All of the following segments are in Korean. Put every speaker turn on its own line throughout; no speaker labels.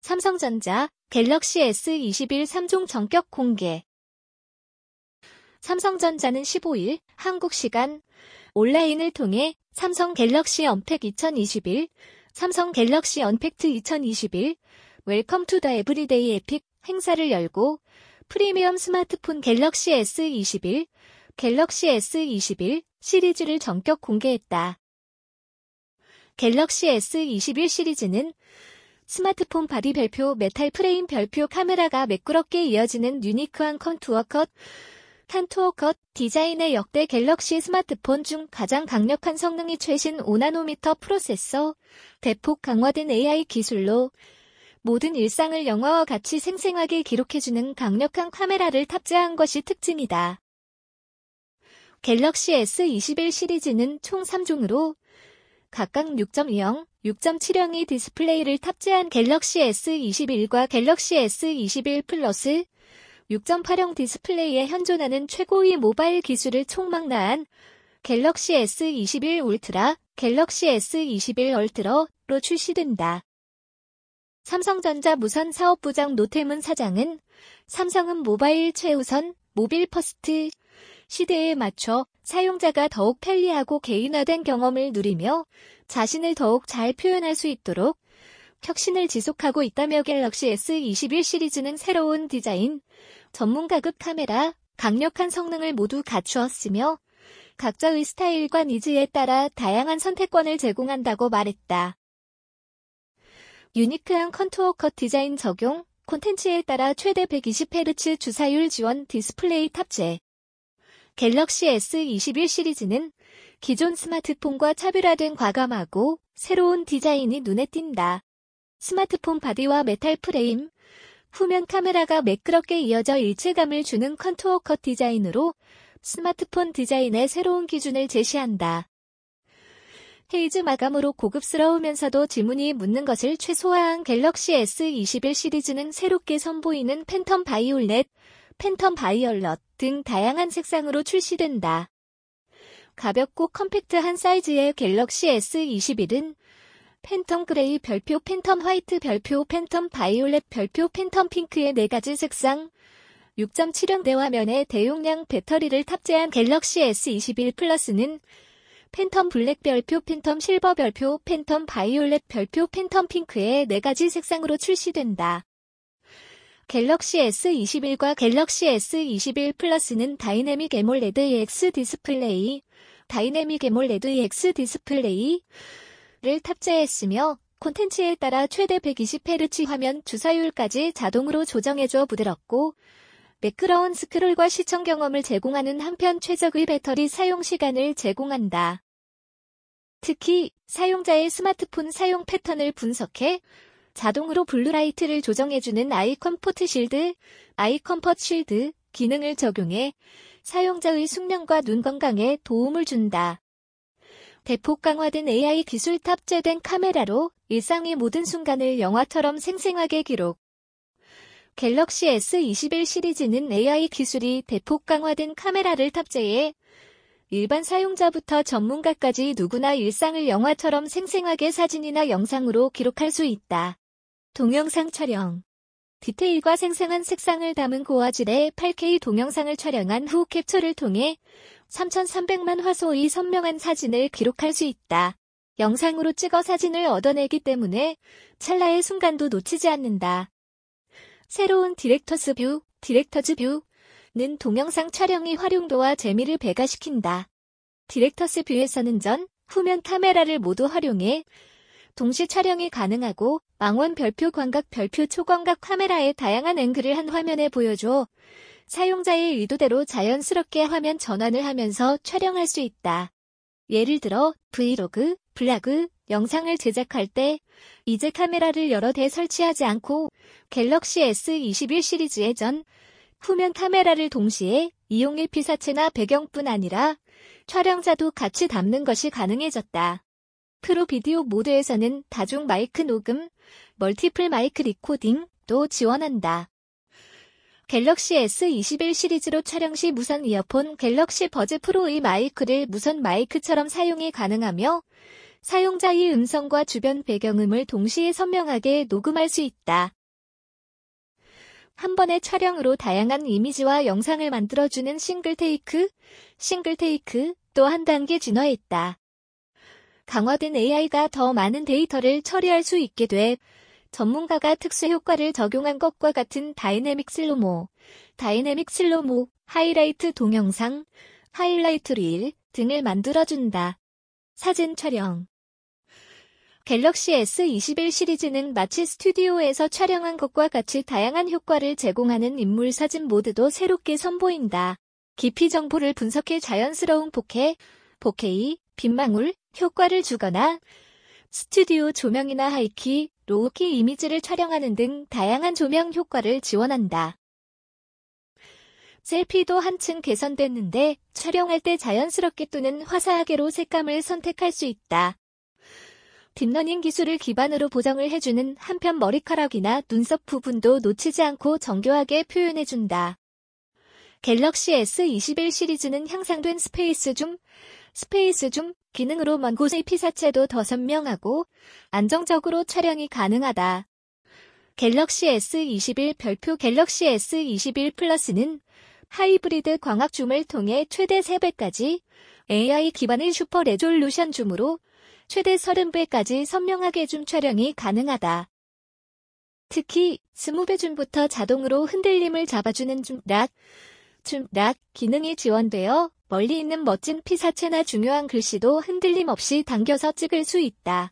삼성전자 갤럭시 S21 3종 전격 공개. 삼성전자는 15일 한국 시간 온라인을 통해 삼성 갤럭시 언팩 2021, 삼성 갤럭시 언팩트 2021, 웰컴 투 더 에브리데이 에픽 행사를 열고 프리미엄 스마트폰 갤럭시 S21, 갤럭시 S21 시리즈를 전격 공개했다. 갤럭시 S21 시리즈는 스마트폰 바디 별표, 메탈 프레임 별표, 카메라가 매끄럽게 이어지는 유니크한 컨투어 컷 디자인의 역대 갤럭시 스마트폰 중 가장 강력한 성능이 최신 5나노미터 프로세서, 대폭 강화된 AI 기술로 모든 일상을 영화와 같이 생생하게 기록해주는 강력한 카메라를 탑재한 것이 특징이다. 갤럭시 S21 시리즈는 총 3종으로 각각 6.0, 6.7형의 디스플레이를 탑재한 갤럭시 S21과 갤럭시 S21 플러스 6.8형 디스플레이에 현존하는 최고의 모바일 기술을 총망라한 갤럭시 S21 울트라, 갤럭시 S21 얼트라로 출시된다. 삼성전자 무선 사업부장 노태문 사장은 삼성은 모바일 최우선, 모빌 퍼스트 시대에 맞춰 사용자가 더욱 편리하고 개인화된 경험을 누리며 자신을 더욱 잘 표현할 수 있도록 혁신을 지속하고 있다며 갤럭시 S21 시리즈는 새로운 디자인, 전문가급 카메라, 강력한 성능을 모두 갖추었으며 각자의 스타일과 니즈에 따라 다양한 선택권을 제공한다고 말했다. 유니크한 컨투어 컷 디자인 적용, 콘텐츠에 따라 최대 120Hz 주사율 지원 디스플레이 탑재. 갤럭시 S21 시리즈는 기존 스마트폰과 차별화된 과감하고 새로운 디자인이 눈에 띈다. 스마트폰 바디와 메탈 프레임, 후면 카메라가 매끄럽게 이어져 일체감을 주는 컨투어 컷 디자인으로 스마트폰 디자인의 새로운 기준을 제시한다. 헤이즈 마감으로 고급스러우면서도 지문이 묻는 것을 최소화한 갤럭시 S21 시리즈는 새롭게 선보이는 팬텀 바이올렛, 팬텀 바이올럿 등 다양한 색상으로 출시된다. 가볍고 컴팩트한 사이즈의 갤럭시 S21은 팬텀 그레이 별표, 팬텀 화이트 별표, 팬텀 바이올렛 별표, 팬텀 핑크의 4가지 색상, 6.7형 대화면에 대용량 배터리를 탑재한 갤럭시 S21 플러스는 팬텀 블랙 별표, 팬텀 실버 별표, 팬텀 바이올렛 별표, 팬텀 핑크의 4가지 색상으로 출시된다. 갤럭시 S21과 갤럭시 S21 플러스는 다이내믹 애몰레드 EX 디스플레이, 다이내믹 애몰레드 EX 디스플레이를 탑재했으며 콘텐츠에 따라 최대 120Hz 화면 주사율까지 자동으로 조정해줘 부드럽고 매끄러운 스크롤과 시청 경험을 제공하는 한편 최적의 배터리 사용 시간을 제공한다. 특히 사용자의 스마트폰 사용 패턴을 분석해 자동으로 블루라이트를 조정해주는 아이 컴포트 쉴드, 아이 컴포트 쉴드 기능을 적용해 사용자의 숙면과 눈 건강에 도움을 준다. 대폭 강화된 AI 기술 탑재된 카메라로 일상의 모든 순간을 영화처럼 생생하게 기록. 갤럭시 S21 시리즈는 AI 기술이 대폭 강화된 카메라를 탑재해 일반 사용자부터 전문가까지 누구나 일상을 영화처럼 생생하게 사진이나 영상으로 기록할 수 있다. 동영상 촬영. 디테일과 생생한 색상을 담은 고화질의 8K 동영상을 촬영한 후 캡처를 통해 3,300만 화소의 선명한 사진을 기록할 수 있다. 영상으로 찍어 사진을 얻어내기 때문에 찰나의 순간도 놓치지 않는다. 새로운 디렉터즈 뷰는 동영상 촬영의 활용도와 재미를 배가시킨다. 디렉터스 뷰에서는 전, 후면 카메라를 모두 활용해 동시 촬영이 가능하고 망원 별표, 광각 별표, 초광각 카메라의 다양한 앵글을 한 화면에 보여줘 사용자의 의도대로 자연스럽게 화면 전환을 하면서 촬영할 수 있다. 예를 들어 브이로그, 블로그, 영상을 제작할 때 이제 카메라를 여러 대 설치하지 않고 갤럭시 S21 시리즈의 전, 후면 카메라를 동시에 이용해 피사체나 배경뿐 아니라 촬영자도 같이 담는 것이 가능해졌다. 프로 비디오 모드에서는 다중 마이크 녹음, 멀티플 마이크 리코딩도 지원한다. 갤럭시 S21 시리즈로 촬영 시 무선 이어폰 갤럭시 버즈 프로의 마이크를 무선 마이크처럼 사용이 가능하며 사용자의 음성과 주변 배경음을 동시에 선명하게 녹음할 수 있다. 한 번의 촬영으로 다양한 이미지와 영상을 만들어주는 싱글 테이크 또 한 단계 진화했다. 강화된 AI가 더 많은 데이터를 처리할 수 있게 돼 전문가가 특수 효과를 적용한 것과 같은 다이내믹 슬로모, 하이라이트 동영상, 하이라이트 릴 등을 만들어준다. 사진 촬영. 갤럭시 S21 시리즈는 마치 스튜디오에서 촬영한 것과 같이 다양한 효과를 제공하는 인물 사진 모드도 새롭게 선보인다. 깊이 정보를 분석해 자연스러운 4K, 빛망울, 효과를 주거나 스튜디오 조명이나 하이키, 로우키 이미지를 촬영하는 등 다양한 조명 효과를 지원한다. 셀피도 한층 개선됐는데 촬영할 때 자연스럽게 또는 화사하게로 색감을 선택할 수 있다. 딥러닝 기술을 기반으로 보정을 해주는 한편 머리카락이나 눈썹 부분도 놓치지 않고 정교하게 표현해준다. 갤럭시 S21 시리즈는 향상된 스페이스 줌 기능으로 먼 곳의 피사체도 더 선명하고 안정적으로 촬영이 가능하다. 갤럭시 S21 별표 갤럭시 S21 플러스는 하이브리드 광학 줌을 통해 최대 3배까지 AI 기반의 슈퍼 레졸루션 줌으로 최대 30배까지 선명하게 줌 촬영이 가능하다. 특히 20배 줌부터 자동으로 흔들림을 잡아주는 줌락 기능이 지원되어 멀리 있는 멋진 피사체나 중요한 글씨도 흔들림 없이 당겨서 찍을 수 있다.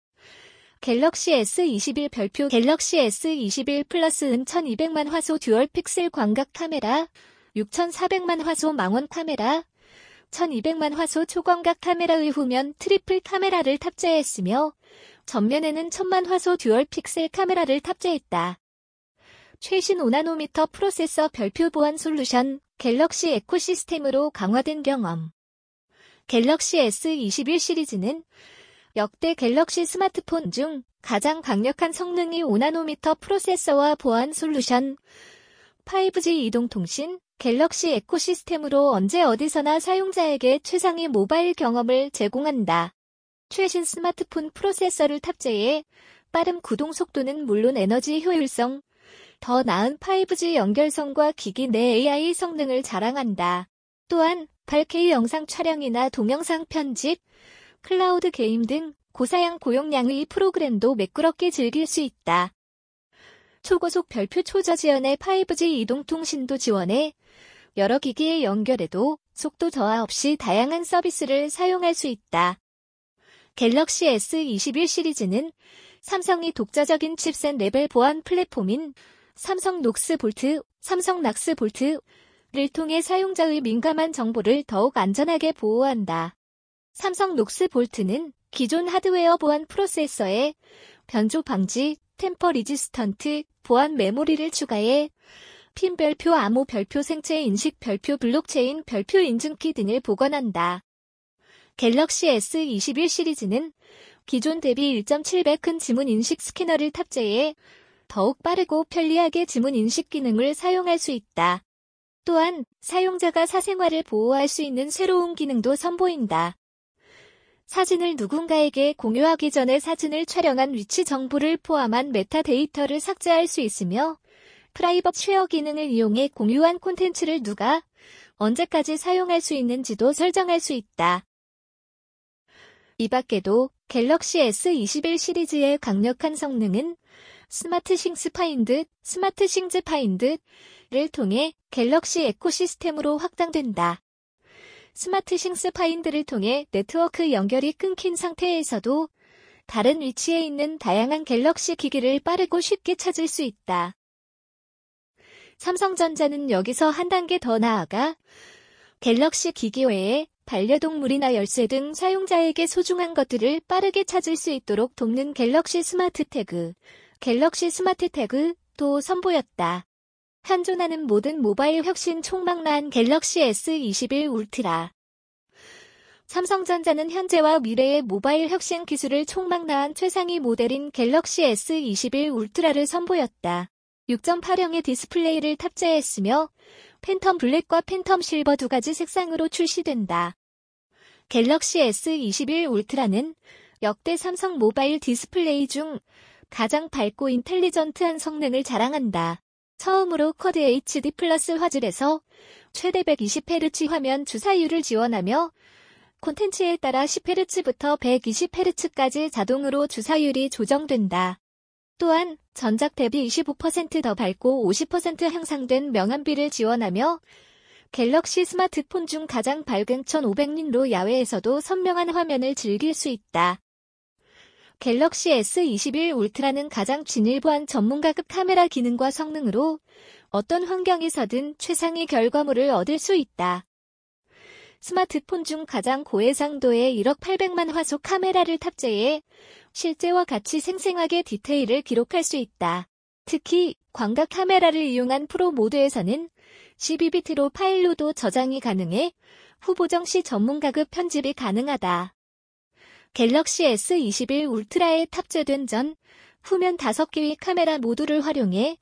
갤럭시 S21 별표 갤럭시 S21 플러스는 1200만 화소 듀얼 픽셀 광각 카메라, 6400만 화소 망원 카메라, 1200만 화소 초광각 카메라의 후면 트리플 카메라를 탑재했으며 전면에는 1000만 화소 듀얼 픽셀 카메라를 탑재했다. 최신 5나노미터 프로세서 별표 보안 솔루션 갤럭시 에코시스템으로 강화된 경험. 갤럭시 S21 시리즈는 역대 갤럭시 스마트폰 중 가장 강력한 성능의 5나노미터 프로세서와 보안 솔루션, 5G 이동통신, 갤럭시 에코시스템으로 언제 어디서나 사용자에게 최상의 모바일 경험을 제공한다. 최신 스마트폰 프로세서를 탑재해 빠른 구동 속도는 물론 에너지 효율성, 더 나은 5G 연결성과 기기 내 AI 성능을 자랑한다. 또한 8K 영상 촬영이나 동영상 편집, 클라우드 게임 등 고사양 고용량의 프로그램도 매끄럽게 즐길 수 있다. 초고속 별표 초저지연의 5G 이동통신도 지원해 여러 기기에 연결해도 속도 저하 없이 다양한 서비스를 사용할 수 있다. 갤럭시 S21 시리즈는 삼성이 독자적인 칩셋 레벨 보안 플랫폼인 삼성 녹스 볼트를 통해 사용자의 민감한 정보를 더욱 안전하게 보호한다. 삼성 녹스 볼트는 기존 하드웨어 보안 프로세서에 변조 방지, 템퍼 리지스턴트, 보안 메모리를 추가해 핀 별표 암호 별표 생체 인식 별표 블록체인 별표 인증키 등을 복원한다. 갤럭시 S21 시리즈는 기존 대비 1.7배 큰 지문 인식 스캐너를 탑재해 더욱 빠르고 편리하게 지문 인식 기능을 사용할 수 있다. 또한 사용자가 사생활을 보호할 수 있는 새로운 기능도 선보인다. 사진을 누군가에게 공유하기 전에 사진을 촬영한 위치 정보를 포함한 메타데이터를 삭제할 수 있으며 프라이버시 쉐어 기능을 이용해 공유한 콘텐츠를 누가 언제까지 사용할 수 있는지도 설정할 수 있다. 이 밖에도 갤럭시 S21 시리즈의 강력한 성능은 스마트싱스 파인드를 통해 갤럭시 에코시스템으로 확장된다. 스마트싱스 파인드를 통해 네트워크 연결이 끊긴 상태에서도 다른 위치에 있는 다양한 갤럭시 기기를 빠르고 쉽게 찾을 수 있다. 삼성전자는 여기서 한 단계 더 나아가 갤럭시 기기 외에 반려동물이나 열쇠 등 사용자에게 소중한 것들을 빠르게 찾을 수 있도록 돕는 갤럭시 스마트 태그도 선보였다. 현존하는 모든 모바일 혁신 총망라한 갤럭시 S21 울트라. 삼성전자는 현재와 미래의 모바일 혁신 기술을 총망라한 최상위 모델인 갤럭시 S21 울트라를 선보였다. 6.8형의 디스플레이를 탑재했으며 팬텀 블랙과 팬텀 실버 두 가지 색상으로 출시된다. 갤럭시 S21 울트라는 역대 삼성 모바일 디스플레이 중 가장 밝고 인텔리전트한 성능을 자랑한다. 처음으로 쿼드 HD 플러스 화질에서 최대 120Hz 화면 주사율을 지원하며 콘텐츠에 따라 10Hz부터 120Hz까지 자동으로 주사율이 조정된다. 또한 전작 대비 25% 더 밝고 50% 향상된 명암비를 지원하며 갤럭시 스마트폰 중 가장 밝은 1500닛로 야외에서도 선명한 화면을 즐길 수 있다. 갤럭시 S21 울트라는 가장 진일보한 전문가급 카메라 기능과 성능으로 어떤 환경에서든 최상의 결과물을 얻을 수 있다. 스마트폰 중 가장 고해상도의 1억 800만 화소 카메라를 탑재해 실제와 같이 생생하게 디테일을 기록할 수 있다. 특히 광각 카메라를 이용한 프로 모드에서는 12비트로 파일로도 저장이 가능해 후보정 시 전문가급 편집이 가능하다. 갤럭시 S21 울트라에 탑재된 전, 후면 5개의 카메라 모두를 활용해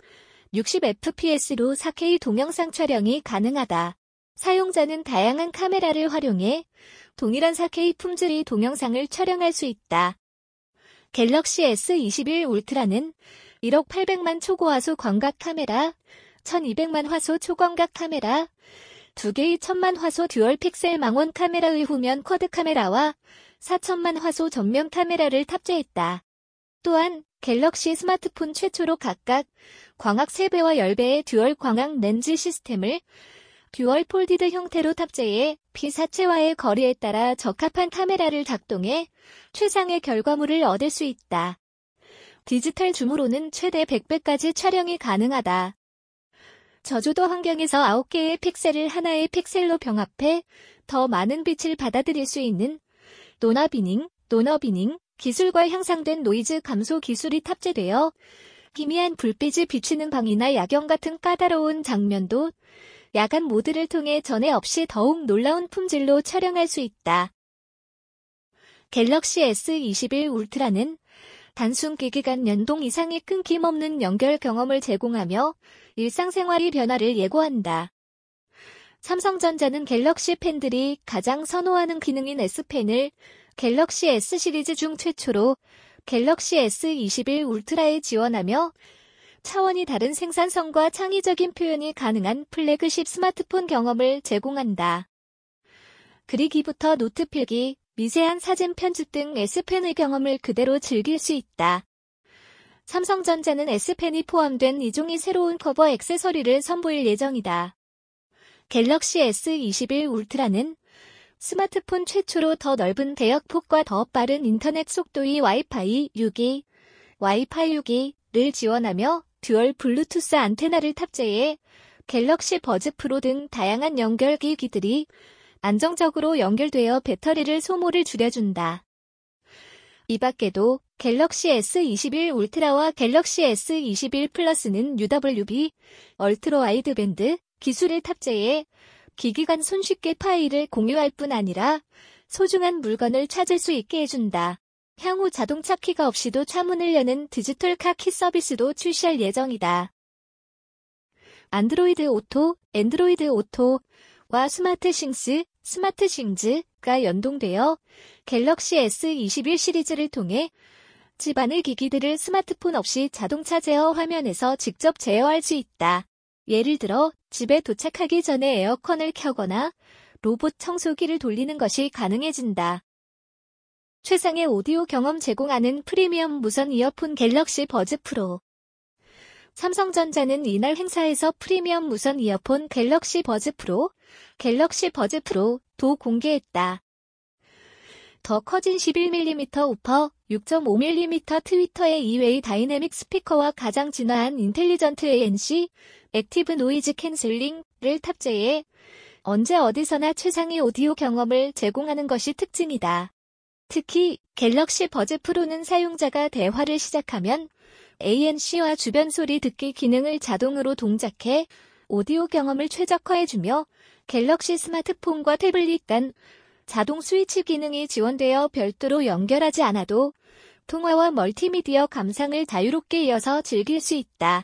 60fps로 4K 동영상 촬영이 가능하다. 사용자는 다양한 카메라를 활용해 동일한 4K 품질의 동영상을 촬영할 수 있다. 갤럭시 S21 울트라는 1억 800만 초고화소 광각 카메라, 1200만 화소 초광각 카메라, 2개의 1000만 화소 듀얼 픽셀 망원 카메라의 후면 쿼드 카메라와 4000만 화소 전면 카메라를 탑재했다. 또한 갤럭시 스마트폰 최초로 각각 광학 3배와 10배의 듀얼 광학 렌즈 시스템을 듀얼 폴디드 형태로 탑재해 피사체와의 거리에 따라 적합한 카메라를 작동해 최상의 결과물을 얻을 수 있다. 디지털 줌으로는 최대 100배까지 촬영이 가능하다. 저조도 환경에서 9개의 픽셀을 하나의 픽셀로 병합해 더 많은 빛을 받아들일 수 있는 노나비닝 기술과 향상된 노이즈 감소 기술이 탑재되어 희미한 불빛이 비치는 방이나 야경 같은 까다로운 장면도 야간 모드를 통해 전에 없이 더욱 놀라운 품질로 촬영할 수 있다. 갤럭시 S21 울트라는 단순 기기 간 연동 이상의 끊김없는 연결 경험을 제공하며 일상생활의 변화를 예고한다. 삼성전자는 갤럭시 팬들이 가장 선호하는 기능인 S펜을 갤럭시 S 시리즈 중 최초로 갤럭시 S21 울트라에 지원하며 차원이 다른 생산성과 창의적인 표현이 가능한 플래그십 스마트폰 경험을 제공한다. 그리기부터 노트 필기, 미세한 사진 편집 등 S펜의 경험을 그대로 즐길 수 있다. 삼성전자는 S펜이 포함된 2종의 새로운 커버 액세서리를 선보일 예정이다. 갤럭시 S21 울트라는 스마트폰 최초로 더 넓은 대역폭과 더 빠른 인터넷 속도의 와이파이 6를 지원하며 듀얼 블루투스 안테나를 탑재해 갤럭시 버즈 프로 등 다양한 연결기기들이 안정적으로 연결되어 배터리를 소모를 줄여준다. 이 밖에도 갤럭시 S21 울트라와 갤럭시 S21 플러스는 UWB 얼트라 와이드밴드 기술을 탑재해 기기 간 손쉽게 파일을 공유할 뿐 아니라 소중한 물건을 찾을 수 있게 해준다. 향후 자동차 키가 없이도 차문을 여는 디지털 카 키 서비스도 출시할 예정이다. 안드로이드 오토와 스마트싱즈가 연동되어 갤럭시 S21 시리즈를 통해 집안의 기기들을 스마트폰 없이 자동차 제어 화면에서 직접 제어할 수 있다. 예를 들어 집에 도착하기 전에 에어컨을 켜거나 로봇 청소기를 돌리는 것이 가능해진다. 최상의 오디오 경험 제공하는 프리미엄 무선 이어폰 갤럭시 버즈 프로. 삼성전자는 이날 행사에서 프리미엄 무선 이어폰 갤럭시 버즈 프로도 공개했다. 더 커진 11mm 우퍼, 6.5mm 트위터의 이외의 다이내믹 스피커와 가장 진화한 인텔리전트 ANC, 액티브 노이즈 캔슬링을 탑재해 언제 어디서나 최상의 오디오 경험을 제공하는 것이 특징이다. 특히 갤럭시 버즈 프로는 사용자가 대화를 시작하면 ANC와 주변 소리 듣기 기능을 자동으로 동작해 오디오 경험을 최적화해주며 갤럭시 스마트폰과 태블릿 간 자동 스위치 기능이 지원되어 별도로 연결하지 않아도 통화와 멀티미디어 감상을 자유롭게 이어서 즐길 수 있다.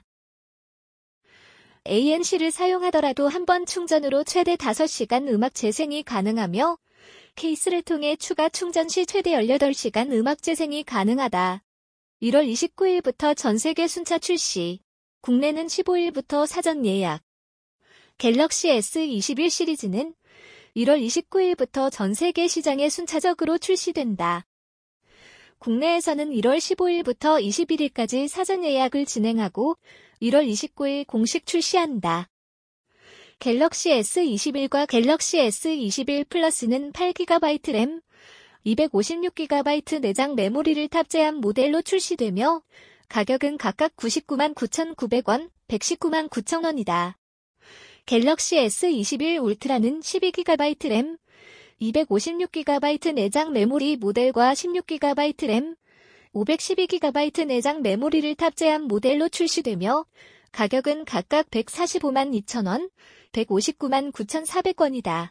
ANC를 사용하더라도 한 번 충전으로 최대 5시간 음악 재생이 가능하며 케이스를 통해 추가 충전 시 최대 18시간 음악 재생이 가능하다. 1월 29일부터 전 세계 순차 출시. 국내는 15일부터 사전 예약. 갤럭시 S21 시리즈는 1월 29일부터 전 세계 시장에 순차적으로 출시된다. 국내에서는 1월 15일부터 21일까지 사전 예약을 진행하고 1월 29일 공식 출시한다. 갤럭시 S21과 갤럭시 S21 플러스는 8GB 램, 256GB 내장 메모리를 탑재한 모델로 출시되며 가격은 각각 99만 9,900원, 119만 9천원이다. 갤럭시 S21 울트라는 12GB 램, 256GB 내장 메모리 모델과 16GB 램, 512GB 내장 메모리를 탑재한 모델로 출시되며 가격은 각각 145만 2천원, 159만 9,400원이다.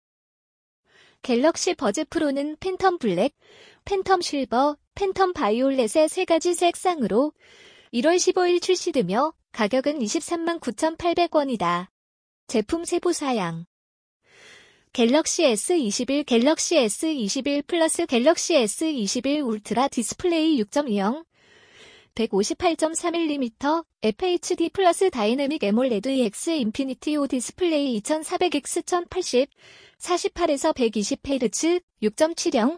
갤럭시 버즈 프로는 팬텀 블랙, 팬텀 실버, 팬텀 바이올렛의 3가지 색상으로 1월 15일 출시되며 가격은 23만 9,800원이다. 제품 세부 사양. 갤럭시 S21, 갤럭시 S21 플러스, 갤럭시 S21 울트라 디스플레이 6.20, 158.3mm, FHD 플러스 다이내믹 애몰레드 EX 인피니티 O 디스플레이 2400X 1080, 48에서 120Hz, 6.70,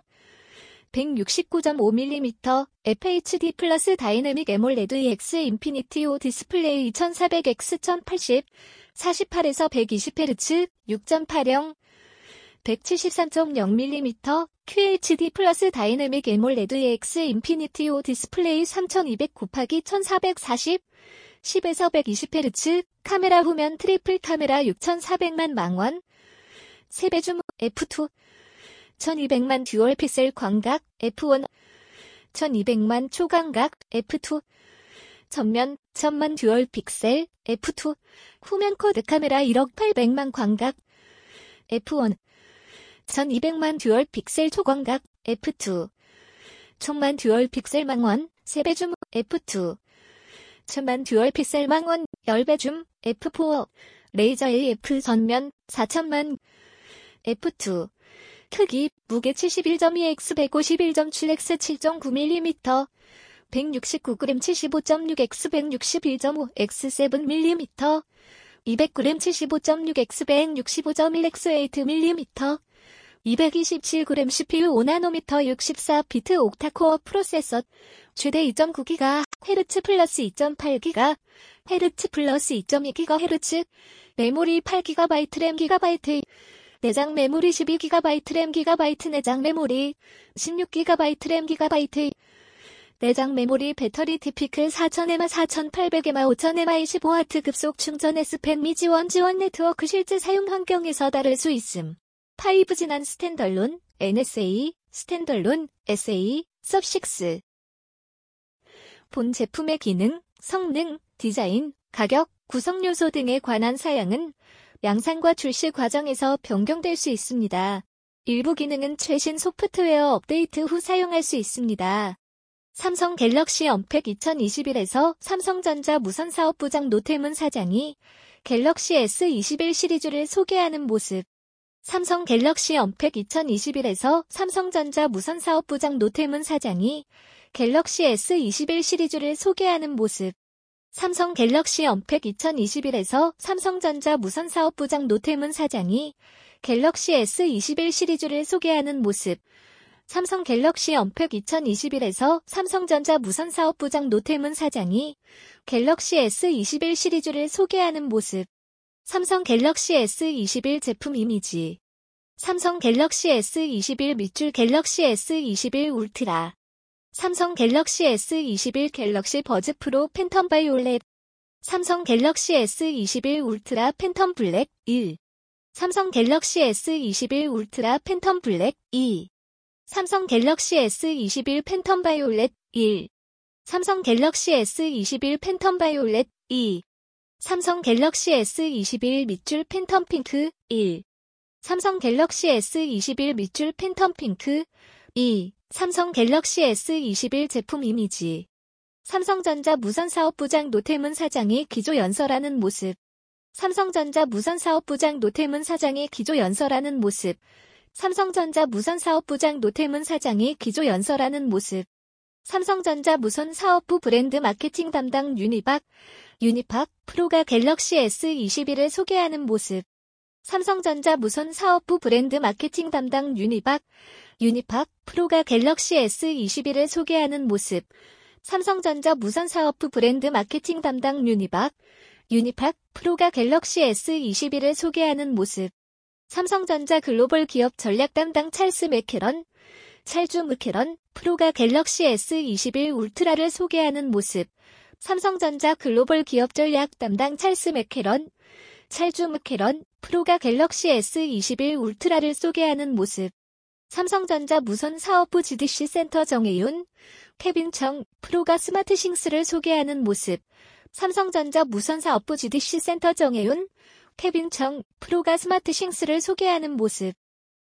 169.5mm, FHD 플러스 다이내믹 애몰레드 EX 인피니티 O 디스플레이 2400X 1080, 48에서 120Hz, 6.80, 173.0mm, QHD 플러스 다이내믹 애몰레드 EX 인피니티 O 디스플레이 3200x1440, 10에서 120Hz, 카메라 후면 트리플 카메라 6400만 망원, 3배 줌, F2, 1200만 듀얼 픽셀 광각, F1, 1200만 초광각, F2, 전면, 1000만 듀얼 픽셀, F2, 후면 쿼드 카메라 1억 800만 광각, F1, 1200만 듀얼 픽셀 초광각, F2, 1000만 듀얼 픽셀 망원, 3배 줌, F2, 1000만 듀얼 픽셀 망원, 10배 줌, F4, 레이저 AF 전면, 4000만, F2, 크기, 무게 71.2x 151.7x 7.9mm, 169g 75.6x 161.5x 7mm, 200g 75.6x 165.1x 8mm, 227g CPU 5나노미터 64비트 옥타코어 프로세서, 최대 2.9GHz 플러스 2.8GHz 플러스 2.2GHz, 메모리 8GB 램 GB, 내장 메모리 12GB 램 GB 내장 메모리, 16GB 램 GB, 내장 메모리 배터리 티피클 4000mAh 4800mAh 5000mAh 25W 급속 충전 S펜 미 지원 네트워크 실제 사용 환경에서 다를 수 있음. 5G 난 스탠덜론, NSA, 스탠덜론, SA, sub6. 본 제품의 기능, 성능, 디자인, 가격, 구성 요소 등에 관한 사양은 양산과 출시 과정에서 변경될 수 있습니다. 일부 기능은 최신 소프트웨어 업데이트 후 사용할 수 있습니다. 삼성 갤럭시 언팩 2021에서 삼성전자 무선사업부장 노태문 사장이 갤럭시 S21 시리즈를 소개하는 모습. 삼성 갤럭시 언팩 2021에서 삼성전자 무선사업부장 노태문 사장이 갤럭시 S21 시리즈를 소개하는 모습. 삼성 갤럭시 언팩 2021에서 삼성전자 무선사업부장 노태문 사장이 갤럭시 S21 시리즈를 소개하는 모습. 삼성 갤럭시 언팩 2021에서 삼성전자 무선사업부장 노태문 사장이 갤럭시 S21 시리즈를 소개하는 모습. 삼성 갤럭시 S21 제품 이미지. 삼성 갤럭시 S21 밑줄 갤럭시 S21 울트라. 삼성 갤럭시 S21 갤럭시 버즈 프로 팬텀 바이올렛. 삼성 갤럭시 S21 울트라 팬텀 블랙 1. 삼성 갤럭시 S21 울트라 팬텀 블랙 2. 삼성 갤럭시 S21 팬텀 바이올렛 1. 삼성 갤럭시 S21 팬텀 바이올렛 2. 삼성 갤럭시 S21 밑줄 팬텀 핑크 1. 삼성 갤럭시 S21 밑줄 팬텀 핑크 2. 삼성 갤럭시 S21 제품 이미지. 삼성전자 무선사업부장 노태문 사장이 기조연설하는 모습. 삼성전자 무선사업부장 노태문 사장이 기조연설하는 모습. 삼성전자 무선사업부장 노태문 사장이 기조연설하는 모습. 삼성전자 무선사업부 브랜드 마케팅 담당 윤희박, 유니팍 프로가 갤럭시 S21을 소개하는 모습. 삼성전자 무선 사업부 브랜드 마케팅 담당 유니팍 프로가 갤럭시 S21을 소개하는 모습. 삼성전자 무선 사업부 브랜드 마케팅 담당 유니팍 프로가 갤럭시 S21을 소개하는 모습. 삼성전자 글로벌 기업 전략 담당 찰주 맥케런 프로가 갤럭시 S21 울트라를 소개하는 모습. 삼성전자 글로벌 기업 전략 담당 찰주 맥케런 프로가 갤럭시 S21 울트라를 소개하는 모습. 삼성전자 무선 사업부 GDC 센터 정혜윤, 케빈청 프로가 스마트싱스를 소개하는 모습. 삼성전자 무선 사업부 GDC 센터 정혜윤, 케빈청 프로가 스마트싱스를 소개하는 모습.